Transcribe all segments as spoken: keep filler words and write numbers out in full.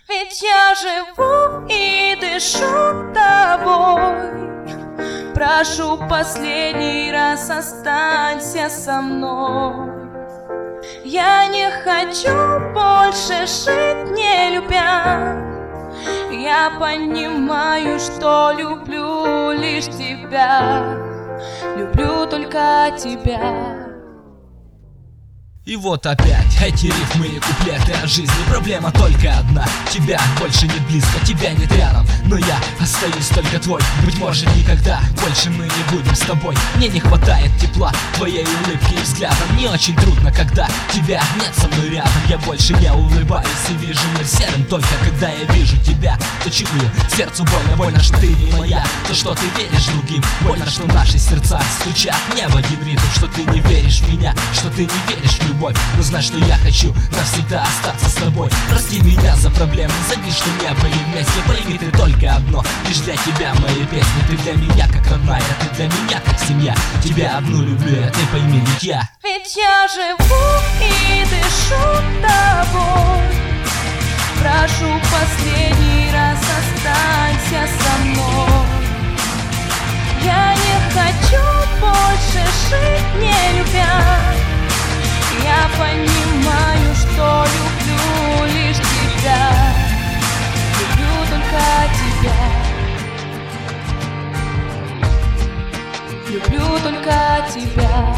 Ведь я живу и дышу тобой. Прошу, последний раз останься со мной. Я не хочу больше жить, не любя. Я понимаю, что люблю лишь тебя. Люблю только тебя. И вот опять эти рифмы и куплеты о жизни. Проблема только одна: тебя больше нет близко, тебя нет рядом. Но я остаюсь только твой. Быть может, никогда больше мы не будем с тобой. Мне не хватает тепла твоей улыбки и взгляда. Мне очень трудно, когда тебя нет со мной рядом. Я больше не улыбаюсь и вижу мир серым. Только когда я вижу тебя, то чую сердцу больно. Больно, что ты не моя, то, что ты веришь другим. Больно, что наши сердца стучат не в один ритм. Что ты не веришь в меня, что ты не веришь в любовь. Но знай, что я хочу навсегда остаться с тобой. Прости меня за проблемы, забей, что не были вместе. Пойми ты только одно: лишь для тебя мои песни. Ты для меня как родная, ты для меня как семья. Тебя одну люблю, а ты пойми, ведь я Ведь я живу и дышу тобой. Прошу, последний раз останься со мной. Я не хочу больше жить, не любя. Я понимаю, что люблю лишь тебя. Люблю только тебя. Люблю только тебя.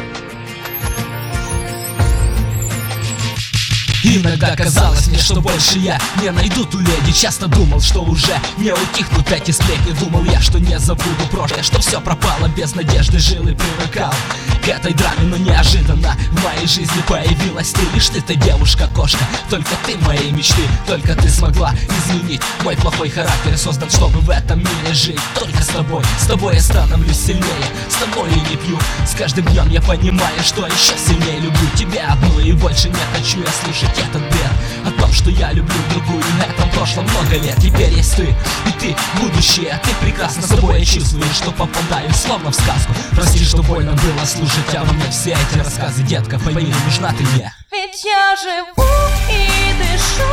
Иногда казалось мне, что больше я не найду ту леди. Часто думал, что уже не утихнут эти сплетни. Думал я, что не забуду прошлое, что все пропало без надежды. Жил и привыкал к этой драме, но неожиданно в моей жизни появилась ты. Лишь ты, ты девушка-кошка, только ты моей мечты. Только ты смогла изменить мой плохой характер. Создан, чтобы в этом мире жить только с тобой. С тобой я становлюсь сильнее, с тобой я не пью. С каждым днем я понимаю, что еще сильнее люблю тебя одну. И больше не хочу я слышать этот бред о том, что я люблю другую. Это прошло много лет, теперь есть ты, и ты будущее. Ты прекрасно с собой, я чувствую, что попадаю словно в сказку. Прости, что больно было слушать обо мне все эти рассказы, детка, пойми, нужна ты мне. Ведь я живу и дышу